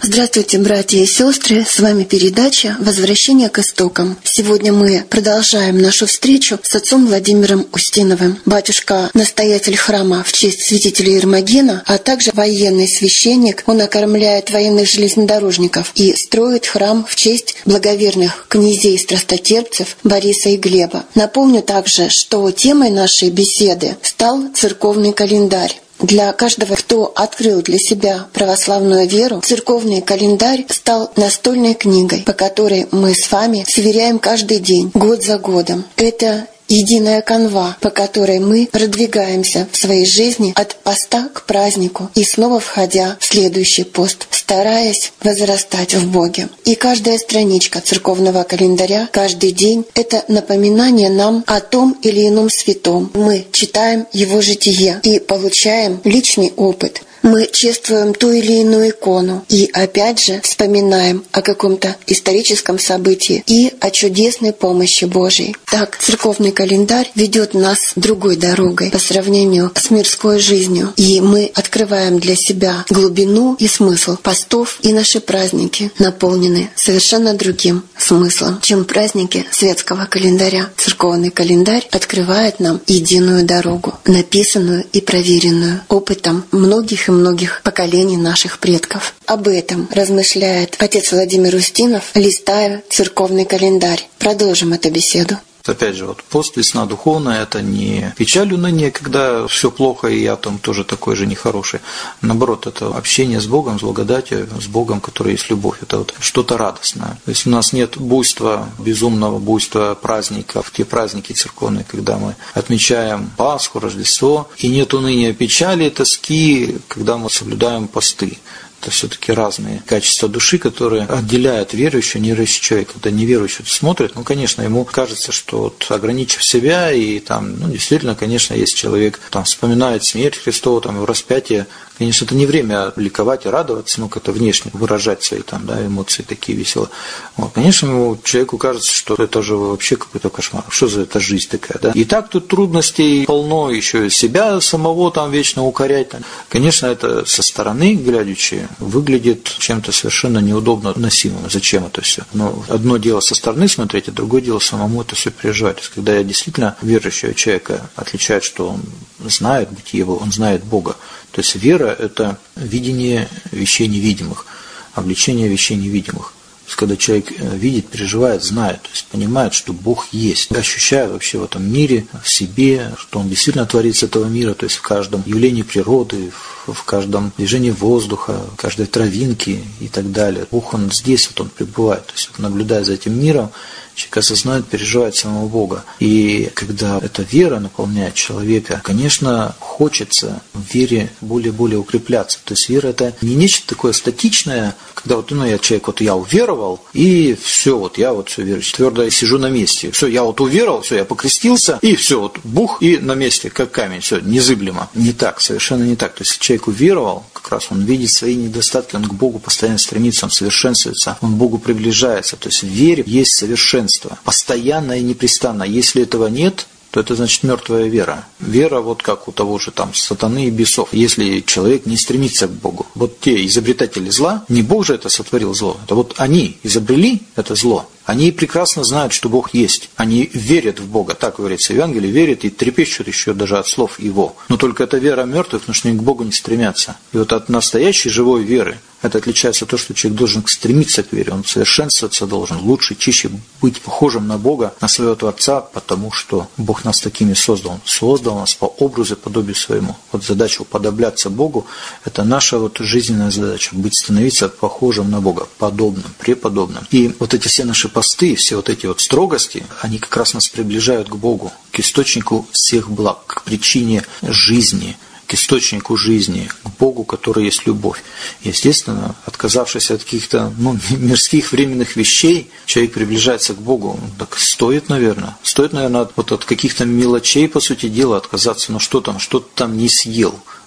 Здравствуйте, братья и сестры! С вами передача «Возвращение к истокам». Сегодня мы продолжаем нашу встречу с отцом Владимиром Устиновым. Батюшка – настоятель храма в честь святителя Ирмогена, а также военный священник. Он окормляет военных железнодорожников и строит храм в честь благоверных князей-страстотерпцев Бориса и Глеба. Напомню также, что темой нашей беседы стал церковный календарь. Для каждого, кто открыл для себя православную веру, церковный календарь стал настольной книгой, по которой мы с вами сверяем каждый день, год за годом. Это единая канва, по которой мы продвигаемся в своей жизни от поста к празднику и снова входя в следующий пост, стараясь возрастать в Боге. И каждая страничка церковного календаря, каждый день — это напоминание нам о том или ином святом. Мы читаем его житие и получаем личный опыт. Мы чествуем ту или иную икону и, опять же, вспоминаем о каком-то историческом событии и о чудесной помощи Божьей. Так, церковный календарь ведет нас другой дорогой по сравнению с мирской жизнью, и мы открываем для себя глубину и смысл постов, и наши праздники наполнены совершенно другим смыслом, чем праздники светского календаря. Церковный календарь открывает нам единую дорогу, написанную и проверенную опытом многих поколений наших предков. Об этом размышляет отец Владимир Устинов, листая церковный календарь. Продолжим эту беседу. Опять же, пост, весна духовная, это не печаль, уныние, когда все плохо, и я там тоже такой же нехороший. Наоборот, это общение с Богом, с благодатью, с Богом, который есть любовь. Это что-то радостное. То есть у нас нет буйства, безумного буйства праздников, те праздники церковные, когда мы отмечаем Пасху, Рождество, и нет уныния, печали, тоски, когда мы соблюдаем посты. Это все-таки разные качества души, которые отделяют верующего, неверующего человека. Когда неверующий смотрит, конечно, ему кажется, что ограничив себя, и там, действительно, конечно, если человек там вспоминает смерть Христову, там, его распятие, конечно, это не время ликовать и радоваться, как-то внешне выражать свои эмоции такие веселые. Конечно, человеку кажется, что это же вообще какой-то кошмар. Что за это жизнь такая, да? И так тут трудностей полно, еще себя самого там вечно укорять. Конечно, это со стороны глядячи выглядит чем-то совершенно неудобно носимым. Зачем это все? Но одно дело со стороны смотреть, а другое дело самому это все переживать. То есть, когда я действительно верующего человека отличает, что он знает бытие его, он знает Бога. То есть вера – это видение вещей невидимых, обличение вещей невидимых. То есть, когда человек видит, переживает, знает, то есть понимает, что Бог есть, ощущает вообще в этом мире, в себе, что Он действительно творит с этого мира, то есть в каждом явлении природы, в каждом движении воздуха, в каждой травинке и так далее. Бог, Он здесь, Он пребывает, то есть наблюдая за этим миром, человек осознает, переживает самого Бога. И когда эта вера наполняет человека, конечно, хочется в вере более укрепляться. То есть вера – это не нечто такое статичное, когда я человек, я уверовал, и все, я все верующий, твердо сижу на месте. Все, я уверовал, все, я покрестился, и все, бух, и на месте, как камень, все, незыблемо. Не так, совершенно не так. То есть человек уверовал, как раз он видит свои недостатки, он к Богу постоянно стремится, он совершенствуется, он к Богу приближается. То есть в вере есть совершенство, постоянно и непрестанно. Если этого нет, то это значит мертвая вера. Вера как у того же сатаны и бесов. Если человек не стремится к Богу. Те изобретатели зла, не Бог же это сотворил зло, это они изобрели это зло. Они прекрасно знают, что Бог есть. Они верят в Бога. Так говорится в Евангелии, верят и трепещут еще даже от слов Его. Но только это вера мертвых, потому что они к Богу не стремятся. И от настоящей живой веры это отличается то, что человек должен стремиться к вере. Он совершенствоваться должен, лучше, чище быть похожим на Бога, на своего Творца, потому что Бог нас такими создал. Он создал нас по образу и подобию своему. Задача уподобляться Богу – это наша жизненная задача. Становиться похожим на Бога, подобным, преподобным. И эти все наши посты, все эти строгости, они как раз нас приближают к Богу, к источнику всех благ, к причине жизни, к источнику жизни, к Богу, который есть любовь. Естественно, отказавшись от каких-то мирских временных вещей, человек приближается к Богу. Так стоит, наверное, от каких-то мелочей, по сути дела, отказаться. Что-то там не съел.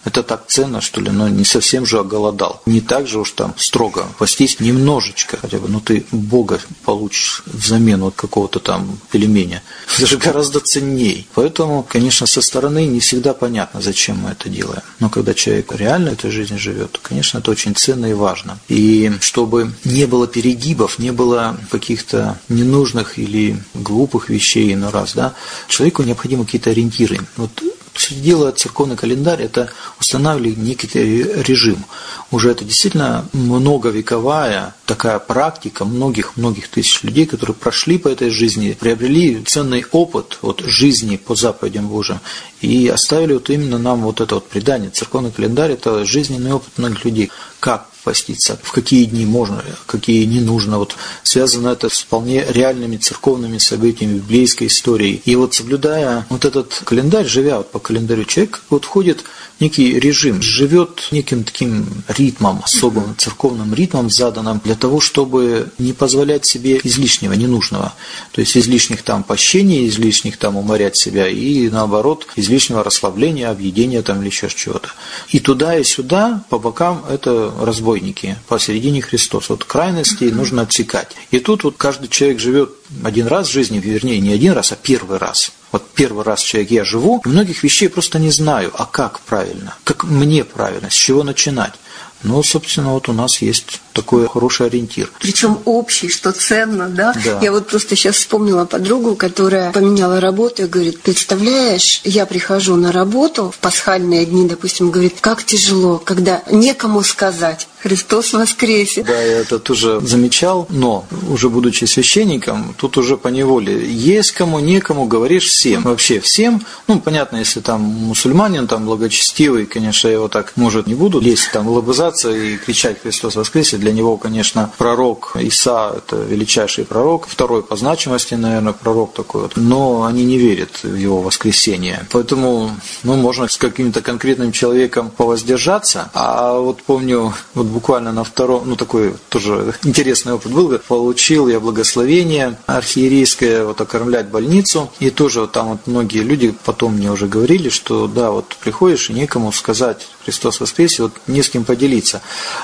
это так ценно, что ли, но не совсем же оголодал. Не так же уж там строго постись немножечко хотя бы, ты Бога получишь взамен вот какого-то там пельменя. Это же гораздо ценней. Поэтому, конечно, со стороны не всегда понятно, зачем мы это делаем. Но когда человек реально этой жизнью живет, то, конечно, это очень ценно и важно. И чтобы не было перегибов, не было каких-то ненужных или глупых вещей иной раз, человеку необходимы какие-то ориентиры. Все дело церковный календарь – это устанавливает некий режим. Уже это действительно многовековая такая практика многих тысяч людей, которые прошли по этой жизни, приобрели ценный опыт от жизни по заповедям Божьим и оставили именно нам это предание. Церковный календарь – это жизненный опыт многих людей. Как поститься, в какие дни можно, какие не нужно. Связано это с вполне реальными церковными событиями, библейской историей. И соблюдая этот календарь, живя по календарю, человек входит в некий режим, живет неким таким ритмом, особым церковным ритмом, заданным для того, чтобы не позволять себе излишнего, ненужного. То есть излишних пощений, излишних уморять себя и наоборот излишнего расслабления, объедения или еще чего-то. И туда, и сюда, по бокам это разбойники, посередине Христос. Крайности нужно отсекать. И тут каждый человек живет один раз в жизни, вернее, не один раз, а первый раз. Первый раз я живу, и многих вещей просто не знаю, а как правильно, как мне правильно, с чего начинать. Собственно, у нас есть такой хороший ориентир. Причем общий, что ценно, да? Да. Я просто сейчас вспомнила подругу, которая поменяла работу и говорит: представляешь, я прихожу на работу в пасхальные дни, допустим, говорит, как тяжело, когда некому сказать: Христос воскресе. Да, я это тоже замечал, но уже будучи священником, тут уже поневоле есть кому, некому, говоришь всем. Вообще всем. Понятно, если мусульманин, благочестивый, конечно, я его так, может, не буду лезть, лобызаться и кричать «Христос воскресе». Для него, конечно, пророк Иса – это величайший пророк, второй по значимости, наверное, пророк такой. Но они не верят в его воскресение. Поэтому, можно с каким-то конкретным человеком повоздержаться. А помню, буквально на втором, такой тоже интересный опыт был, получил я благословение архиерейское окормлять больницу, и тоже многие люди потом мне уже говорили, что приходишь и некому сказать «Христос воскресе», не с кем поделиться.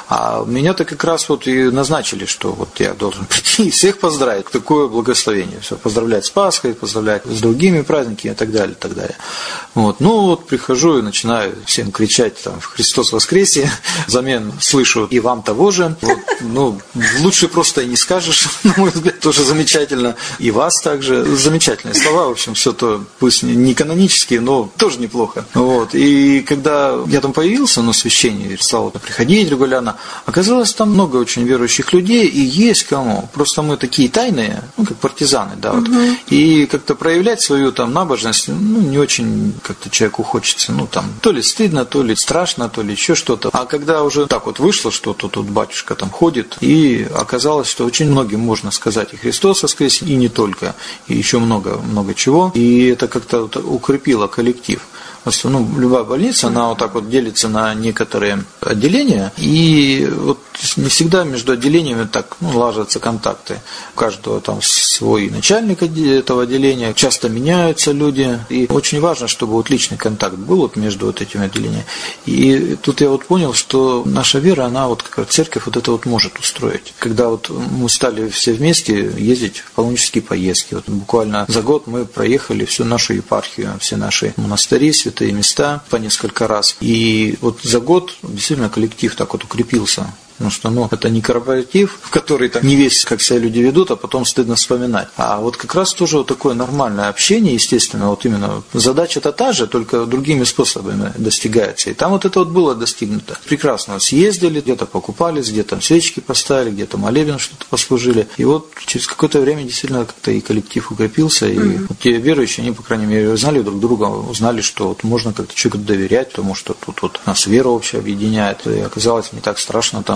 А меня-то как раз и назначили, что я должен прийти и всех поздравить. Такое благословение. Все, поздравлять с Пасхой, поздравлять с другими праздниками и так далее, и так далее. Прихожу и начинаю всем кричать «Христос воскресе», взамен слышу «и вам того же». Лучше просто и не скажешь, на мой взгляд, тоже замечательно. И вас также. Замечательные слова, в общем, все то, пусть не канонические, но тоже неплохо. И когда я появился на священии, стал приходить регулярно, оказалось, там много очень верующих людей, и есть кому. Просто мы такие тайные, как партизаны, и как-то проявлять свою набожность, не очень как-то человеку хочется, то ли стыдно, то ли страшно, то ли еще что-то. А когда уже так вышло, что тут батюшка ходит, и оказалось, что очень многим можно сказать и Христос воскресе, и не только, и еще много чего, и это как-то укрепило коллектив. Любая больница, она делится на некоторые отделения, и не всегда между отделениями так налаживаются контакты. У каждого свой начальник этого отделения, часто меняются люди, и очень важно, чтобы личный контакт был между этими отделениями. И тут я понял, что наша вера, она как церковь это может устроить. Когда мы стали все вместе ездить в паломнические поездки, буквально за год мы проехали всю нашу епархию, все наши монастыри, святые места по несколько раз. И за год действительно коллектив так укрепился. Потому что это не корпоратив, в который не весь, как себя люди ведут, а потом стыдно вспоминать. А как раз тоже такое нормальное общение, естественно, именно задача-то та же, только другими способами достигается. И там это было достигнуто. Прекрасно съездили, где-то покупались, где-то свечки поставили, где-то молебен что-то послужили. И через какое-то время действительно как-то и коллектив укрепился, и те верующие, они, по крайней мере, узнали друг друга, узнали, что можно как-то человеку доверять, потому что тут нас вера общая объединяет. И оказалось, не так страшно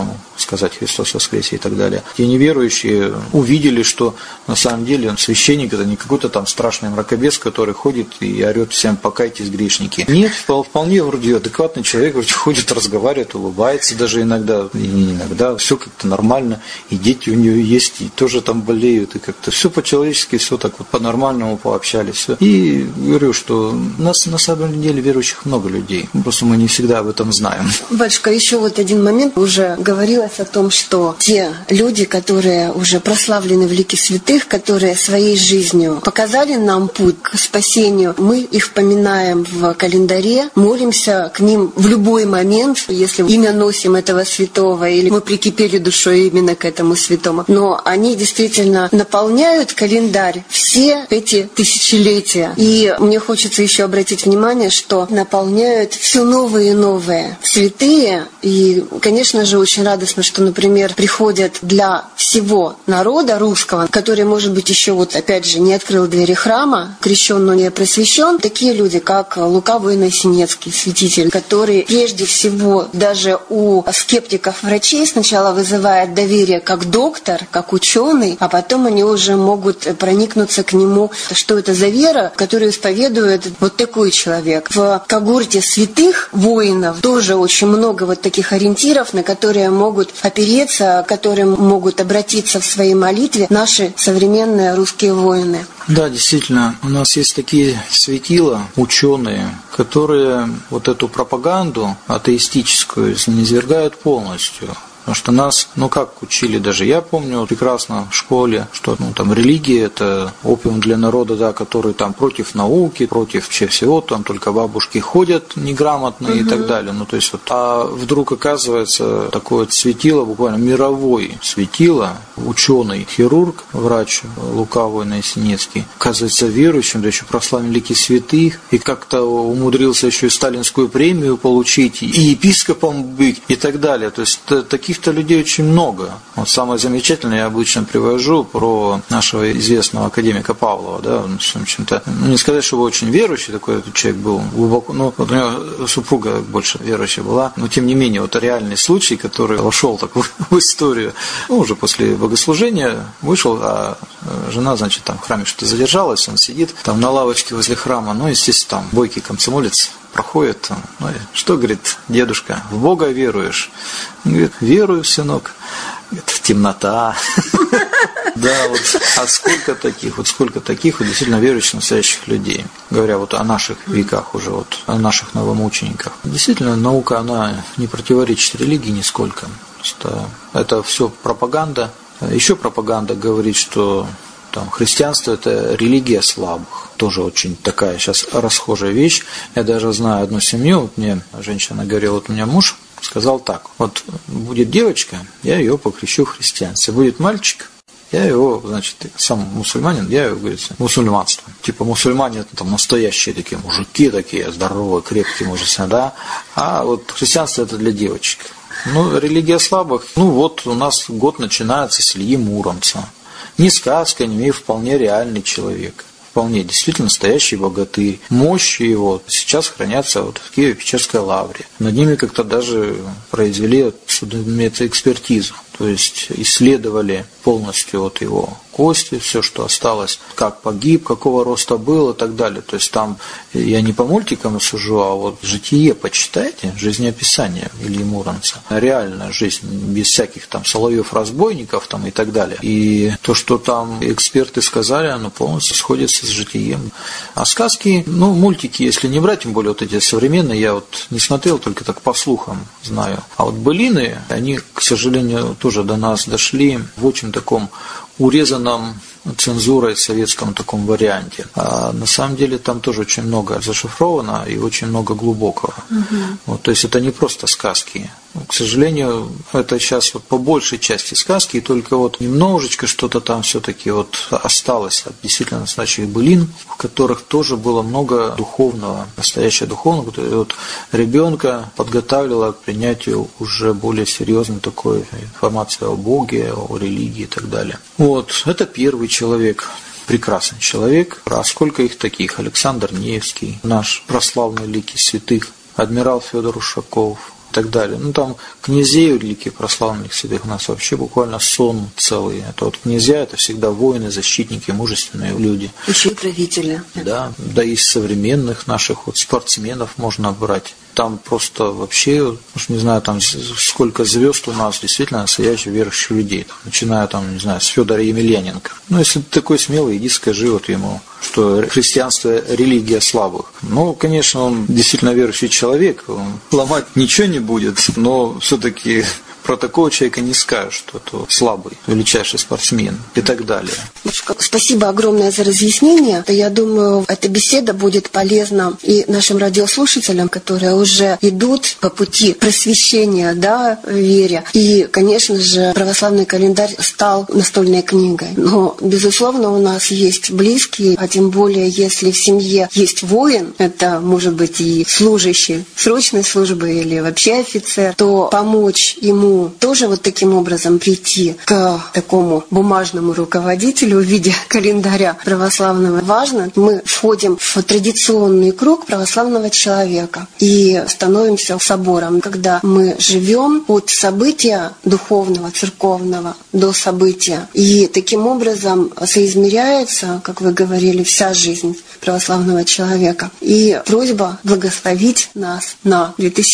там сказать «Христос воскресе» и так далее. Те неверующие увидели, что на самом деле священник – это не какой-то там страшный мракобес, который ходит и орет всем «покайтесь, грешники». Нет, вполне вроде адекватный человек, вроде ходит, разговаривает, улыбается даже иногда, и не иногда, все как-то нормально, и дети у нее есть, и тоже там болеют, и как-то все по-человечески, все так вот по-нормальному пообщались. Все. И говорю, что у нас на самом деле верующих много людей, просто мы не всегда об этом знаем. Батюшка, еще вот один момент, уже говорилось о том, что те люди, которые уже прославлены в лике святых, которые своей жизнью показали нам путь к спасению, мы их поминаем в календаре, молимся к ним в любой момент, если имя носим этого святого, или мы прикипели душой именно к этому святому. Но они действительно наполняют календарь все эти тысячелетия. И мне хочется еще обратить внимание, что наполняют все новые и новые святые. И, конечно же, очень радостно, что, например, приходят для всего народа русского, который, может быть, еще вот опять же не открыл двери храма, крещен, но не просвещен, такие люди, как Лука Воиносинецкий, святитель, который прежде всего даже у скептиков-врачей сначала вызывает доверие как доктор, как ученый, а потом они уже могут проникнуться к нему, что это за вера, которую исповедует вот такой человек. В когорте святых воинов тоже очень много вот таких ориентиров, на которые могут опереться, к которым могут обратиться в своей молитве наши современные русские воины. Да, действительно, у нас есть такие светила, ученые, которые вот эту пропаганду атеистическую низвергают полностью. Потому что нас, как учили, даже я помню прекрасно в школе, что там религия – это опиум для народа, да, который там против науки, против всего, там только бабушки ходят неграмотные и так далее. То есть а вдруг оказывается такое светило, буквально мировое светило, ученый, хирург, врач Лука Воиносинецкий, оказывается верующим, да еще прославлен лики святых, и как-то умудрился еще и сталинскую премию получить, и епископом быть, и так далее. То есть таких людей очень много. Вот самое замечательное я обычно привожу про нашего известного академика Павлова, да, он, в общем-то, не сказать, что он очень верующий такой человек был, глубоко, вот у него супруга больше верующая была, но тем не менее, вот реальный случай, который вошел так в историю, уже после богослужения вышел, а жена, значит, там в храме что-то задержалась, он сидит там на лавочке возле храма, естественно, там бойкий комсомолец проходит, что, говорит, дедушка, в Бога веруешь? Он говорит, верую, сынок. Говорит, темнота. Да, а сколько таких действительно верующих настоящих людей, говоря о наших веках уже, о наших новомучениках. Действительно, наука, она не противоречит религии нисколько. Это все пропаганда. Еще пропаганда говорит, что христианство – это религия слабых. Тоже очень такая сейчас расхожая вещь. Я даже знаю одну семью, мне женщина говорила, у меня муж сказал так, будет девочка, я ее покрещу в христианстве, будет мальчик, я его, значит, сам мусульманин, я его, говорится, мусульманство. Типа мусульмане это настоящие такие мужики, такие здоровые, крепкие мужики, да, а христианство это для девочек. Религия слабых, у нас год начинается с Ильи Муромца. Не сказка, не вполне реальный человек. Вполне действительно настоящий богатырь. Мощи его сейчас хранятся в Киево-Печерской лавре. Над ними как-то даже произвели судмедэкспертизу. То есть исследовали полностью его кости, все, что осталось, как погиб, какого роста был и так далее. То есть там я не по мультикам сужу, а житие почитайте, жизнеописание Ильи Муромца. Реальная жизнь, без всяких соловьев-разбойников и так далее. И то, что там эксперты сказали, оно полностью сходится с житием. А сказки, мультики, если не брать, тем более эти современные, я не смотрел, только так по слухам знаю. А былины, они, к сожалению, тоже до нас дошли в очень таком урезанном цензурой советском таком варианте. А на самом деле там тоже очень много зашифровано и очень много глубокого. То есть это не просто сказки. К сожалению, это сейчас по большей части сказки, и только немножечко что-то там все-таки осталось от действительно настоящих былин, в которых тоже было много духовного, настоящего духовного, ребенка подготавливало к принятию уже более серьезной такой информации о Боге, о религии и так далее. Это первый человек. Прекрасный человек. А сколько их таких? Александр Невский, наш прославленный лики святых, адмирал Федор Ушаков, и так далее. Ну, там князей великих прославленных святых у нас вообще буквально сон целый. Это вот князья, это всегда воины, защитники, мужественные люди. Еще и правители. Да, да, из современных наших вот спортсменов можно брать. Там просто вообще, уж не знаю, там сколько звезд у нас, действительно настоящих верующих людей. Там, начиная там, не знаю, с Федора Емельяненко. Ну, если ты такой смелый, иди скажи вот ему, что христианство – религия слабых. Ну, конечно, он действительно верующий человек, он ломать ничего не будет, но все-таки про такого человека не скажешь, что это слабый, величайший спортсмен и так далее. Спасибо огромное за разъяснение. Я думаю, эта беседа будет полезна и нашим радиослушателям, которые уже идут по пути просвещения, да, в вере. И, конечно же, православный календарь стал настольной книгой. Но, безусловно, у нас есть близкие, а тем более, если в семье есть воин, это может быть и служащий срочной службы или вообще офицер, то помочь ему тоже вот таким образом прийти к такому бумажному руководителю в виде календаря православного важно. Мы входим в традиционный круг православного человека и становимся собором, когда мы живем от события духовного, церковного до события. И таким образом соизмеряется, как вы говорили, вся жизнь православного человека. И просьба благословить нас на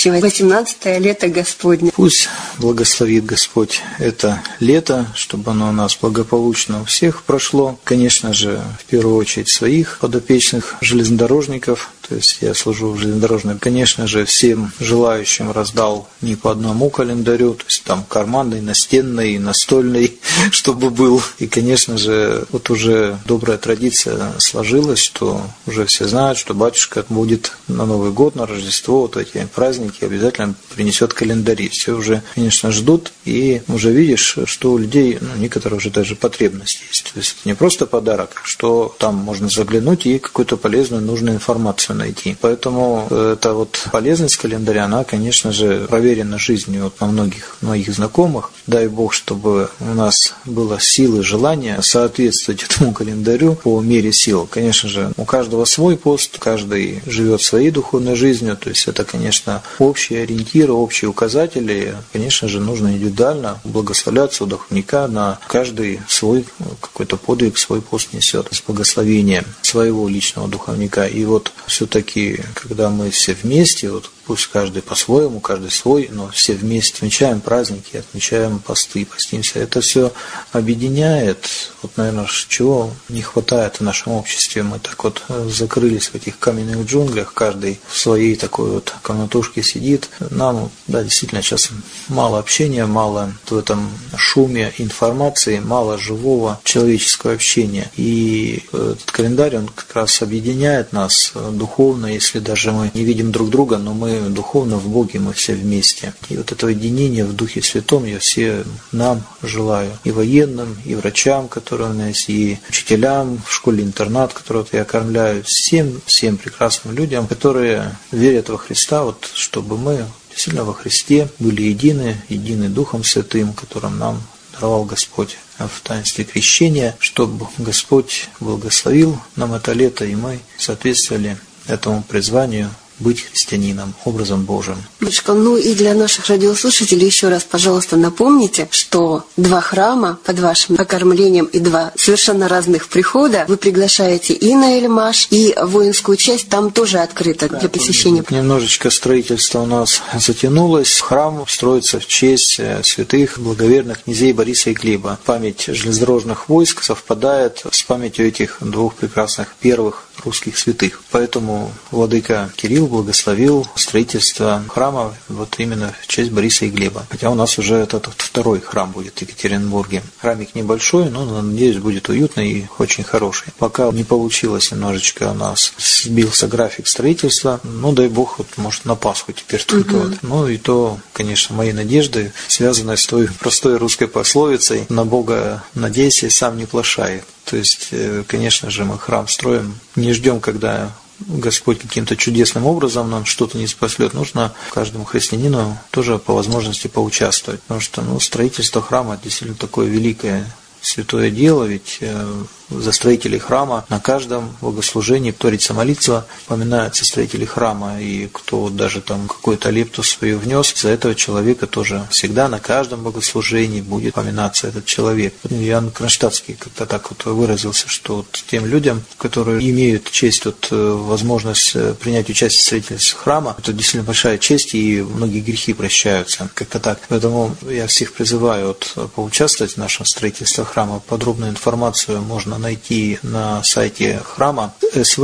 2018 лето Господне. Пусть благословит Господь это лето, чтобы оно у нас благополучно у всех прошло. Конечно же, в первую очередь своих подопечных железнодорожников, то есть я служу в железнодорожной. Конечно же, всем желающим раздал не по одному календарю, то есть там карманный, настенный, настольный, чтобы был. И, конечно же, вот уже добрая традиция сложилась, что уже все знают, что батюшка будет на Новый год, на Рождество, вот эти праздники обязательно принесет календари. Все уже, конечно, ждут, и уже видишь, что у людей, некоторые уже даже потребности есть. То есть не просто подарок, что там можно заглянуть и какую-то полезную, нужную информацию найти. Поэтому эта вот полезность календаря, она, конечно же, проверена жизнью вот на многих моих знакомых. Дай Бог, чтобы у нас было силы, желание соответствовать этому календарю по мере сил. Конечно же, у каждого свой пост, каждый живет своей духовной жизнью, то есть это, конечно, общие ориентиры, общие указатели. Конечно же, нужно индивидуально благословляться у духовника, на каждый свой какой-то подвиг, свой пост несет с благословением своего личного духовника. И вот все-таки, когда мы все вместе, вот пусть каждый по-своему, каждый свой, но все вместе отмечаем праздники, отмечаем посты, постимся. Это все объединяет. Вот, наверное, чего не хватает в нашем обществе. Мы так вот закрылись в этих каменных джунглях, каждый в своей такой вот комнатушке сидит. Нам, да, действительно, сейчас мало общения, мало в этом шуме информации, мало живого человеческого общения. И этот календарь, он как раз объединяет нас духовно, если даже мы не видим друг друга, но мы духовно в Боге, мы все вместе. И вот этого единения в Духе Святом я все нам желаю. И военным, и врачам, которые у нас, и учителям в школе-интернат, которого я кормляю, всем прекрасным людям, которые верят во Христа, вот чтобы мы действительно во Христе были едины Духом Святым, которым нам даровал Господь в таинстве крещения, чтобы Господь благословил нам это лето, и мы соответствовали этому призванию быть христианином, образом Божьим. Ну и для наших радиослушателей еще раз, пожалуйста, напомните, что 2 храма под вашим окормлением и 2 совершенно разных прихода вы приглашаете и на Эльмаш, и воинскую часть там тоже открыто для посещения. Немножечко строительство у нас затянулось. Храм строится в честь святых благоверных князей Бориса и Глеба. Память железнодорожных войск совпадает с памятью этих 2 прекрасных первых русских святых. Поэтому владыка Кирилл благословил строительство храма вот именно в честь Бориса и Глеба. Хотя у нас уже этот 2-й храм будет в Екатеринбурге. Храмик небольшой, но, надеюсь, будет уютный и очень хороший. Пока не получилось немножечко у нас, сбился график строительства. Дай Бог, вот, может, на Пасху теперь только. Вот. И то, конечно, мои надежды, связанные с той простой русской пословицей «На Бога надейся, сам не плашай». То есть, конечно же, мы храм строим, не ждем, когда Господь каким-то чудесным образом нам что-то не спаслет. Нужно каждому христианину тоже по возможности поучаствовать. Потому что строительство храма действительно такое великое святое дело, ведь за строителей храма на каждом богослужении творится молитва, поминаются строители храма, и кто вот даже там какой-то лепту свою внес, за этого человека тоже всегда на каждом богослужении будет поминаться этот человек. Иоанн Кронштадтский как-то так вот выразился, что вот тем людям, которые имеют честь, вот, возможность принять участие в строительстве храма, это действительно большая честь, и многие грехи прощаются, как-то так. Поэтому я всех призываю вот поучаствовать в нашем строительстве храма. Подробную информацию можно найти на сайте храма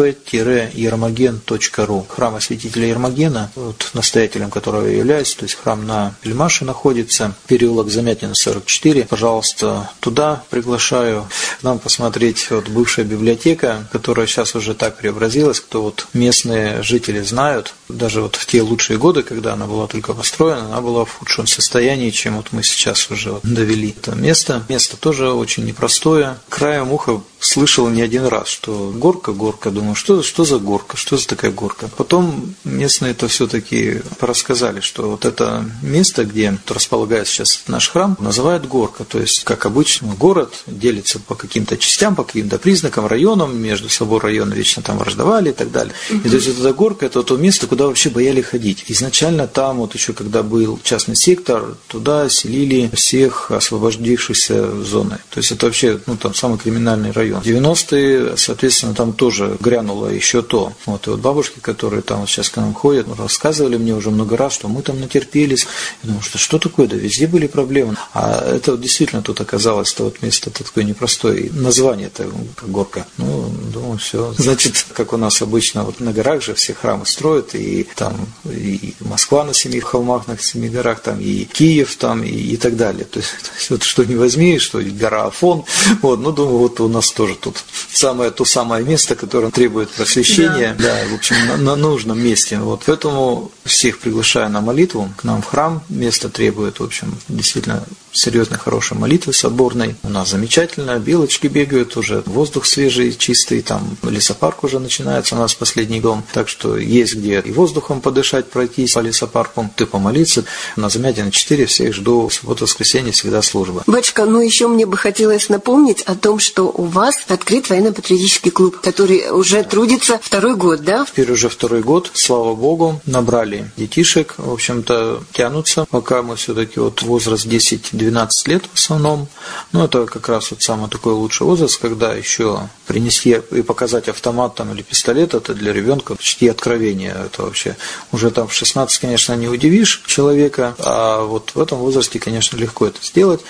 sv-ермоген.ру. Храма святителя Ермогена, вот, настоятелем которого я являюсь, то есть храм на Пельмаше находится, переулок Замятина, 44. Пожалуйста, туда приглашаю к нам посмотреть. Вот бывшая библиотека, которая сейчас уже так преобразилась, кто вот местные жители знают, даже вот в те лучшие годы, когда она была только построена, она была в худшем состоянии, чем вот мы сейчас уже вот довели это место. Место тоже очень непростое. Краем уха слышал не один раз, что горка, думаю, что за горка, что за такая горка. Потом местные это все-таки рассказали, что вот это место, где располагается сейчас наш храм, называют горка. То есть, как обычно, город делится по каким-то частям, по каким-то признакам, районам, между собой районы вечно там враждовали и так далее. И то есть, вот эта горка – это то место, куда вообще боялись ходить. Изначально там, вот еще когда был частный сектор, туда селили всех освободившихся зоны. То есть, это вообще, там самый криминальный район. В 90-е, соответственно, там тоже грянуло еще то. Вот, и вот бабушки, которые там вот сейчас к нам ходят, рассказывали мне уже много раз, что мы там натерпелись. Я думаю, что такое, да везде были проблемы. А это вот действительно тут оказалось, то вот место такое непростое. Название-то горка. Думаю, все. Значит, как у нас обычно вот на горах же все храмы строят, и там и Москва на 7 холмах, на 7 горах, там и Киев там и так далее. То есть вот что не возьми, что гора Афон. Вот, думаю, вот у нас тоже тут то самое место, которое требует просвещения, да, в общем, на нужном месте. Вот, поэтому всех приглашаю на молитву к нам в храм. Место требует, в общем, действительно серьезной, хорошей молитвы соборной. У нас замечательно, белочки бегают, уже воздух свежий, чистый, там лесопарк уже начинается у нас последний дом, так что есть где и воздухом подышать, пройтись по лесопарку, ты помолиться. На Замятина 4 всех жду, в субботу-воскресенье всегда служба. Батюшка, еще мне бы хотелось напомнить о том, что у вас открыт военно-патриотический клуб, который уже трудится 2-й год, да? Теперь уже 2-й год, слава Богу, набрали детишек, в общем-то, тянутся, пока мы все-таки вот возраст 10-12 лет в основном. Это как раз вот самый такой лучший возраст, когда еще принести и показать автомат там, или пистолет, это для ребенка почти откровение. Это вообще уже там в 16, конечно, не удивишь человека, а вот в этом возрасте, конечно, легко это сделать.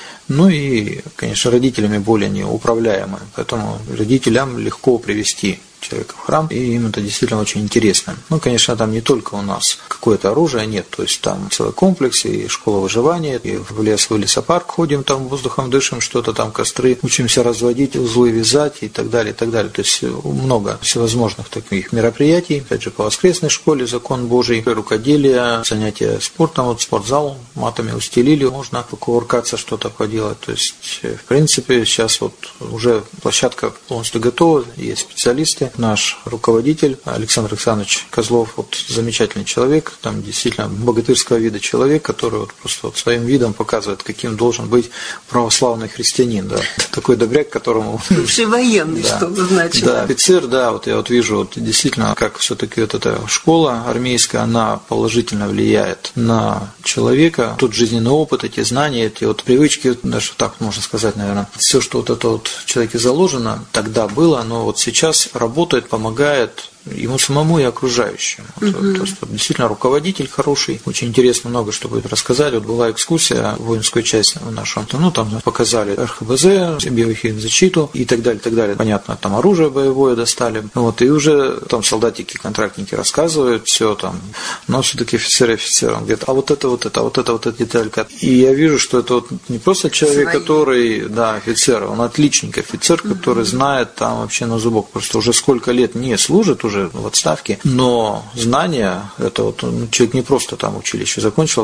И, конечно, родителями более неуправляемы, поэтому родителям легко привести человека в храм, и им это действительно очень интересно. Конечно, там не только у нас какое-то оружие, нет, то есть там целый комплекс, и школа выживания, и в лесопарк ходим, там воздухом дышим, что-то там, костры, учимся разводить, узлы вязать и так далее, и так далее. То есть много всевозможных таких мероприятий, опять же, по воскресной школе, закон Божий, рукоделие, занятия спортом, вот спортзал, матами устелили, можно покувыркаться, что-то поделать. То есть, в принципе, сейчас вот уже площадка полностью готова, есть специалисты. Наш руководитель Александр Александрович Козлов, вот замечательный человек, там действительно богатырского вида человек, который вот просто вот своим видом показывает, каким должен быть православный христианин, да. Такой добряк, которому... Бывший военный, да, что значит. Да, офицер, да, вот я вот вижу, вот действительно, как все-таки вот эта школа армейская, она положительно влияет на человека, тот жизненный опыт, эти знания, эти вот привычки, даже так можно сказать, наверное, все, что вот это вот в человеке заложено, тогда было, но вот сейчас работает, помогает ему самому и окружающим. То есть действительно руководитель хороший, очень интересно много что будет рассказать. Вот была экскурсия в воинскую часть нашу, там показали РХБЗ, биохимзащиту и так далее, так далее. Понятно, там оружие боевое достали. И уже там солдатики, контрактники рассказывают все там, но все-таки офицер, он говорит, а вот эта деталька. И я вижу, что это вот не просто человек, который, да, офицер, он отличник, офицер, который знает там вообще на зубок, просто уже сколько лет не служит, уже в отставке, но знания, это вот человек не просто там училище закончил,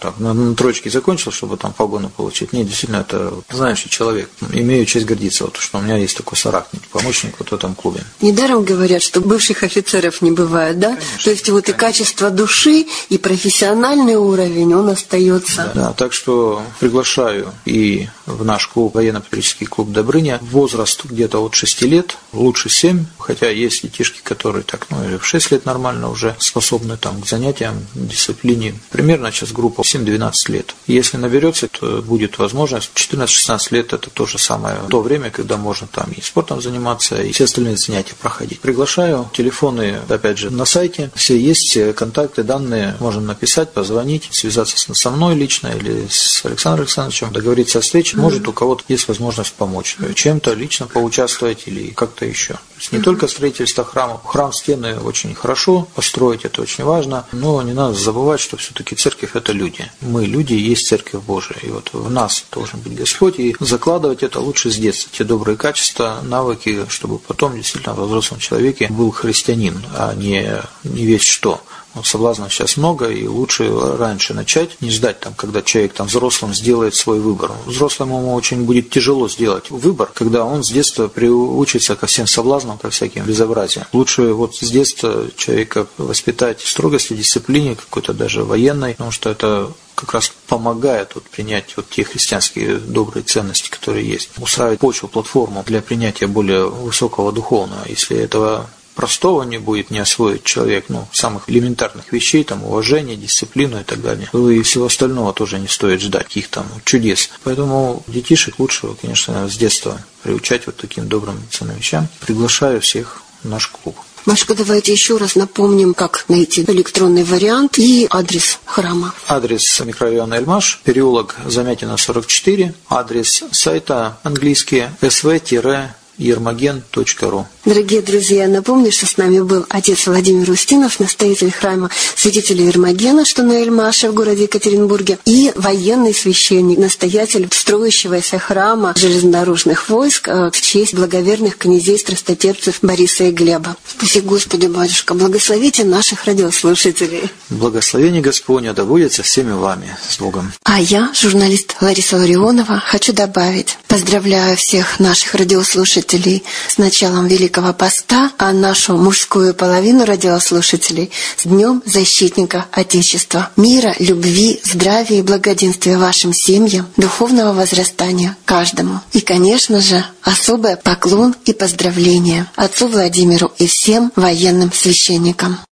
на троечке закончил, чтобы там погоны получить. Нет, действительно, это знающий человек. Имею честь гордиться, вот, что у меня есть такой соратник, помощник вот в этом клубе. Недаром говорят, что бывших офицеров не бывает, да? Конечно, то есть вот и качество души, и профессиональный уровень, он остается. Да, так что приглашаю и в наш клуб, военно-патриотический клуб «Добрыня». Возраст где-то от 6 лет, лучше 7, хотя есть детишки, которые так, и в 6 лет нормально уже способны к занятиям, дисциплине. Примерно сейчас группа 7-12 лет. Если наберется, то будет возможность. 14-16 лет – это то же самое, то время, когда можно и спортом заниматься, и все остальные занятия проходить. Приглашаю. Телефоны, опять же, на сайте. Все есть, контакты, данные. Можно написать, позвонить, связаться со мной лично или с Александром Александровичем, договориться о встрече. Может, у кого-то есть возможность помочь. Чем-то лично поучаствовать или как-то еще. То есть не только строительство храма. Храм, стены очень хорошо построить, это очень важно. Но не надо забывать, что все-таки церковь – это люди. Мы люди, и есть церковь Божия. И вот в нас должен быть Господь. И закладывать это лучше с детства. Те добрые качества, навыки, чтобы потом действительно во взрослом человеке был христианин, а не весь что. Соблазнов сейчас много, и лучше раньше начать, не ждать, когда человек взрослым сделает свой выбор. Взрослому ему очень будет тяжело сделать выбор, когда он с детства приучится ко всем соблазнам, ко всяким безобразиям. Лучше с детства человека воспитать в строгости, дисциплине, какой-то даже военной, потому что это как раз помогает принять те христианские добрые ценности, которые есть. Устраивать почву, платформу для принятия более высокого духовного. Если этого простого не будет не освоить человек, самых элементарных вещей, уважение, дисциплину и так далее, то и всего остального тоже не стоит ждать, каких-то чудес. Поэтому детишек лучше, конечно, с детства приучать таким добрым ценным вещам. Приглашаю всех в наш клуб. Машка, давайте еще раз напомним, как найти электронный вариант и адрес храма. Адрес микрорайона Эльмаш, переулок Замятина, 44, адрес сайта английский sv-ермоген.ру. Дорогие друзья, напомню, что с нами был отец Владимир Устинов, настоятель храма святителя Ермогена, что на Эльмаше в городе Екатеринбурге, и военный священник, настоятель строящегося храма железнодорожных войск в честь благоверных князей страстотерпцев Бориса и Глеба. Спаси Господи, батюшка, благословите наших радиослушателей. Благословение Господне да будет со всеми вами. С Богом. А я, журналист Лариса Ларионова, хочу добавить. Поздравляю всех наших радиослушателей с началом Великого Поста, а нашу мужскую половину радиослушателей с Днем Защитника Отечества. Мира, любви, здравия и благоденствия вашим семьям, духовного возрастания каждому. И, конечно же, особый поклон и поздравления отцу Владимиру и всем военным священникам.